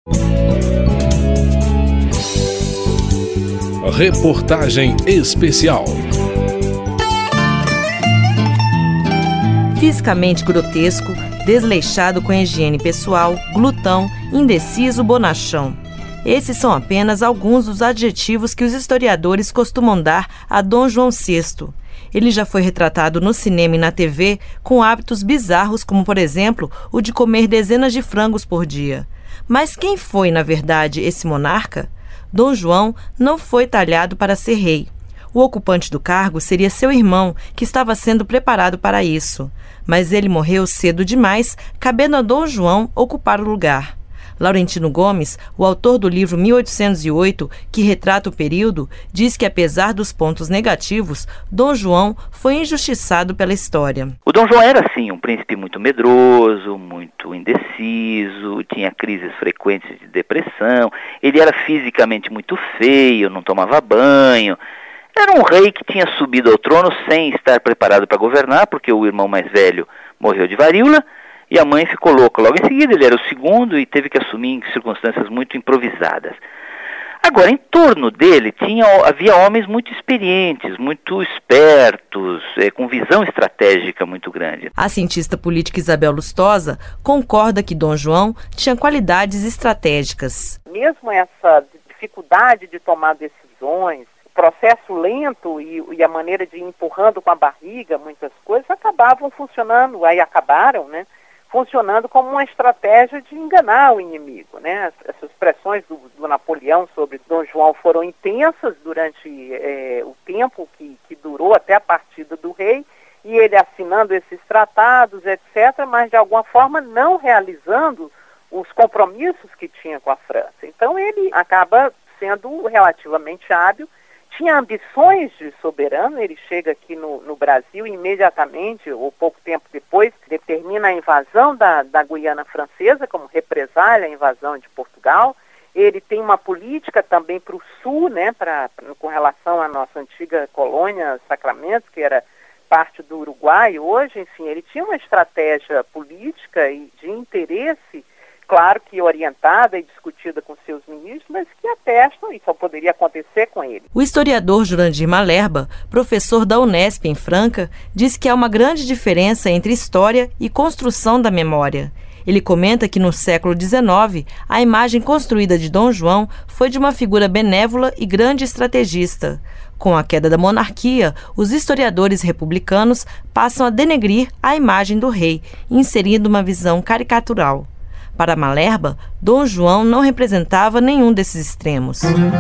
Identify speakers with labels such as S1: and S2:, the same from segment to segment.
S1: Reportagem especial.
S2: Fisicamente grotesco, desleixado com a higiene pessoal, glutão, indeciso, bonachão. Esses são apenas alguns dos adjetivos que os historiadores costumam dar a Dom João VI. Ele já foi retratado no cinema e na TV com hábitos bizarros, como, por exemplo, o de comer dezenas de frangos por dia. Mas quem foi, na verdade, esse monarca? Dom João não foi talhado para ser rei. O ocupante do cargo seria seu irmão, que estava sendo preparado para isso. Mas ele morreu cedo demais, cabendo a Dom João ocupar o lugar. Laurentino Gomes, o autor do livro 1808, que retrata o período, diz que, apesar dos pontos negativos, Dom João foi injustiçado pela história.
S3: O Dom João era, sim, um príncipe muito medroso, muito indeciso, tinha crises frequentes de depressão, ele era fisicamente muito feio, não tomava banho. Era um rei que tinha subido ao trono sem estar preparado para governar, porque o irmão mais velho morreu de varíola, e a mãe ficou louca. Logo em seguida, ele era o segundo e teve que assumir em circunstâncias muito improvisadas. Agora, em torno dele, havia homens muito experientes, muito espertos, com visão estratégica muito grande.
S2: A cientista política Isabel Lustosa concorda que Dom João tinha qualidades estratégicas.
S4: Mesmo essa dificuldade de tomar decisões, o processo lento e a maneira de ir empurrando com a barriga, muitas coisas acabavam funcionando, aí acabaram, funcionando como uma estratégia de enganar o inimigo, Essas pressões do Napoleão sobre Dom João foram intensas durante o tempo que durou até a partida do rei, e ele assinando esses tratados, etc., mas de alguma forma não realizando os compromissos que tinha com a França. Então ele acaba sendo relativamente hábil, tinha ambições de soberano. Ele chega aqui no Brasil imediatamente, ou pouco tempo depois, determina a invasão da Guiana Francesa como represália à invasão de Portugal. Ele tem uma política também para o sul, com relação à nossa antiga colônia Sacramento, que era parte do Uruguai hoje. Enfim, ele tinha uma estratégia política e de interesse, claro que orientada e discutida com seus ministros, mas que atestam, e só poderia acontecer com ele.
S2: O historiador Jurandir Malherba, professor da Unesp em Franca, diz que há uma grande diferença entre história e construção da memória. Ele comenta que no século XIX, a imagem construída de Dom João foi de uma figura benévola e grande estrategista. Com a queda da monarquia, os historiadores republicanos passam a denegrir a imagem do rei, inserindo uma visão caricatural. Para Malherba, Dom João não representava nenhum desses extremos.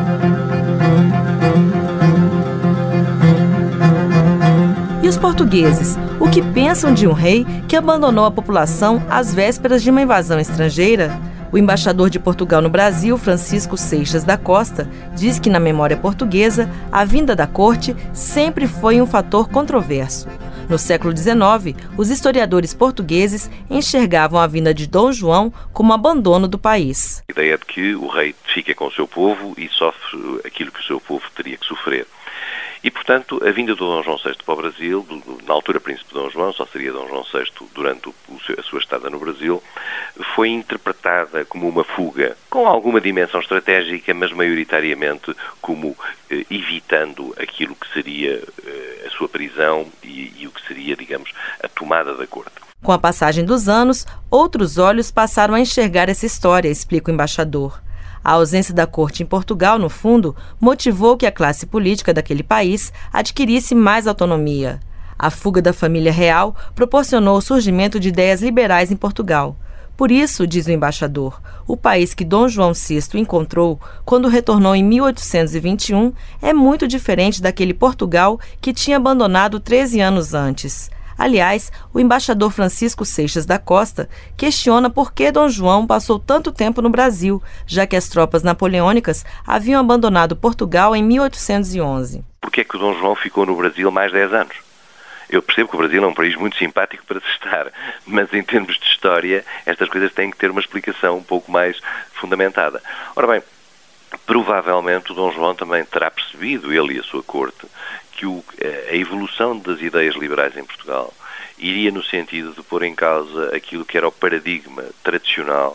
S2: E os portugueses? O que pensam de um rei que abandonou a população às vésperas de uma invasão estrangeira? O embaixador de Portugal no Brasil, Francisco Seixas da Costa, diz que na memória portuguesa, a vinda da corte sempre foi um fator controverso. No século XIX, os historiadores portugueses enxergavam a vinda de Dom João como abandono do país.
S5: A ideia de que o rei fica com o seu povo e sofre aquilo que o seu povo teria que sofrer. E, portanto, a vinda do Dom João VI para o Brasil, na altura Príncipe Dom João, só seria Dom João VI durante a sua estada no Brasil, foi interpretada como uma fuga, com alguma dimensão estratégica, mas maioritariamente como evitando aquilo que seria a sua prisão e o que seria, digamos, a tomada da corte.
S2: Com a passagem dos anos, outros olhos passaram a enxergar essa história, explica o embaixador. A ausência da corte em Portugal, no fundo, motivou que a classe política daquele país adquirisse mais autonomia. A fuga da família real proporcionou o surgimento de ideias liberais em Portugal. Por isso, diz o embaixador, o país que Dom João VI encontrou quando retornou em 1821 é muito diferente daquele Portugal que tinha abandonado 13 anos antes. Aliás, o embaixador Francisco Seixas da Costa questiona por que Dom João passou tanto tempo no Brasil, já que as tropas napoleônicas haviam abandonado Portugal em 1811.
S5: Por que é que o Dom João ficou no Brasil mais 10 anos? Eu percebo que o Brasil é um país muito simpático para se estar, mas em termos de história, estas coisas têm que ter uma explicação um pouco mais fundamentada. Ora bem, provavelmente o Dom João também terá percebido, ele e a sua corte, que a evolução das ideias liberais em Portugal iria no sentido de pôr em causa aquilo que era o paradigma tradicional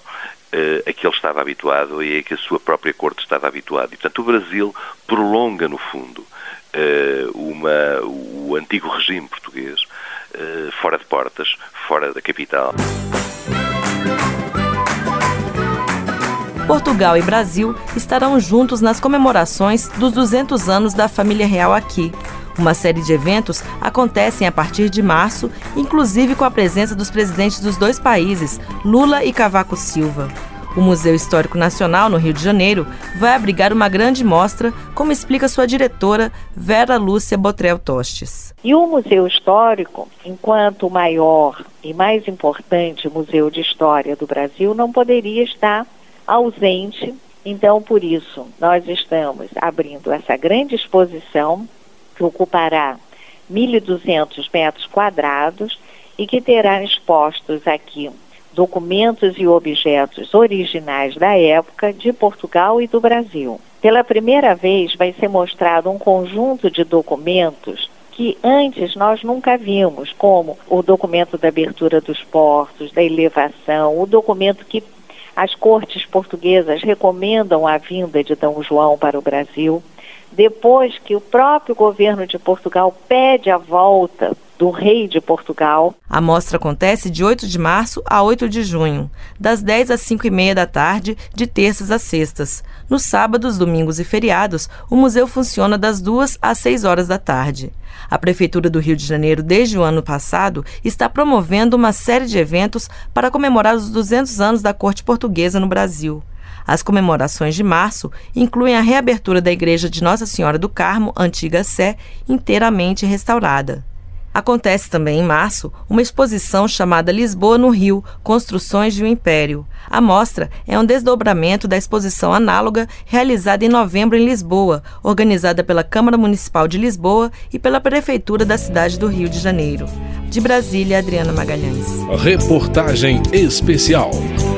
S5: a que ele estava habituado e a que a sua própria corte estava habituada. E, portanto, o Brasil prolonga, no fundo, o antigo regime português fora de portas, fora da capital.
S2: Portugal e Brasil estarão juntos nas comemorações dos 200 anos da família real aqui. Uma série de eventos acontecem a partir de março, inclusive com a presença dos presidentes dos dois países, Lula e Cavaco Silva. O Museu Histórico Nacional, no Rio de Janeiro, vai abrigar uma grande mostra, como explica sua diretora, Vera Lúcia Botrel Tostes.
S6: E o Museu Histórico, enquanto o maior e mais importante museu de história do Brasil, não poderia estar ausente. Então, por isso, nós estamos abrindo essa grande exposição, que ocupará 1.200 metros quadrados e que terá expostos aqui documentos e objetos originais da época de Portugal e do Brasil. Pela primeira vez vai ser mostrado um conjunto de documentos que antes nós nunca vimos, como o documento da abertura dos portos, da elevação, o documento que as cortes portuguesas recomendam a vinda de D. João para o Brasil, depois que o próprio governo de Portugal pede a volta do rei de Portugal.
S2: A mostra acontece de 8 de março a 8 de junho, das 10 às 5h30 da tarde, de terças a sextas. Nos sábados, domingos e feriados, o museu funciona das 2 às 6 horas da tarde. A Prefeitura do Rio de Janeiro, desde o ano passado, está promovendo uma série de eventos para comemorar os 200 anos da corte portuguesa no Brasil. As comemorações de março incluem a reabertura da Igreja de Nossa Senhora do Carmo, antiga Sé, inteiramente restaurada. Acontece também em março uma exposição chamada Lisboa no Rio, Construções de um Império. A mostra é um desdobramento da exposição análoga realizada em novembro em Lisboa, organizada pela Câmara Municipal de Lisboa e pela Prefeitura da cidade do Rio de Janeiro. De Brasília, Adriana Magalhães.
S1: Reportagem especial.